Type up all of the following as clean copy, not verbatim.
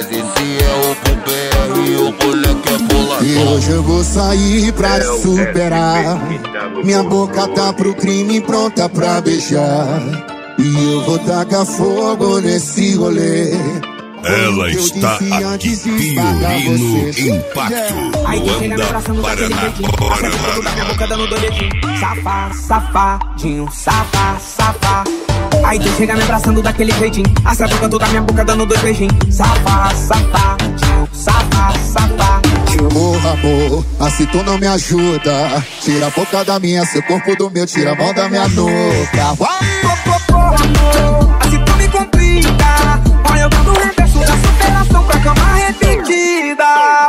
Mas esse é o BR e o moleque é boladão. E hoje eu vou sair pra te superar. Minha boca tá pro crime pronta pra beijar. E eu vou tacar fogo nesse rolê. Ela está aqui, Fiorino Impacto. Luanda, Paraná. Da minha boca dando doidinho. Safá, safadinho, safá, safá. Aí tu chega me abraçando daquele jeitinho. Acerta o canto da minha boca dando 2 beijinhos. Safá, safadinho, safá, safá. Porra, amor, assim tu não me ajuda. Tira a boca da minha, seu corpo do meu, tira a mão da minha nuca. Porra, amor, assim tu me complica. Olha eu dando reverso da superação pra cama repetida.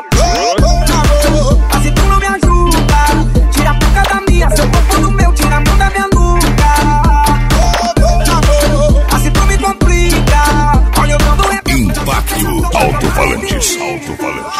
Assim tu não me ajuda. Tira a boca da minha, seu corpo do meu, tira a mão da minha nuca. Assim tu me complica. Olha eu dando reverso. Impacto, alto-falantes, alto-falantes.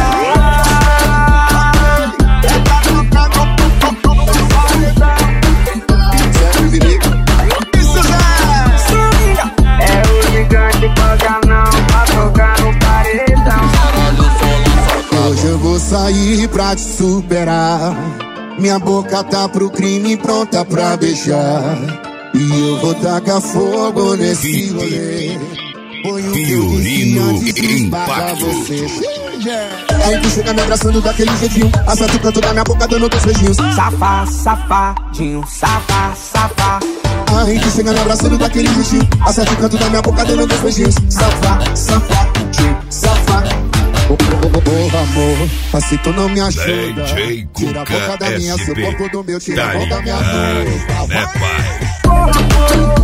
Hoje eu vou sair pra te superar. Minha boca tá pro crime pronta pra beijar. E eu vou tacar fogo nesse rolê. Fiorino Impacto. Aí tu chega me abraçando daquele jeitinho. Acerta o canto da minha boca dando 2 beijinhos. Safá, safadinho, safá, safá. Aí tu chega me abraçando daquele jeitinho. Acerta o canto da minha boca dando 2 beijinhos. Safá, safadinho, safá. Porra, amor, assim tu não me ajuda. Tira a boca da minha, seu corpo do meu, tira a mão da minha boca. Né, pai? Porra, amor.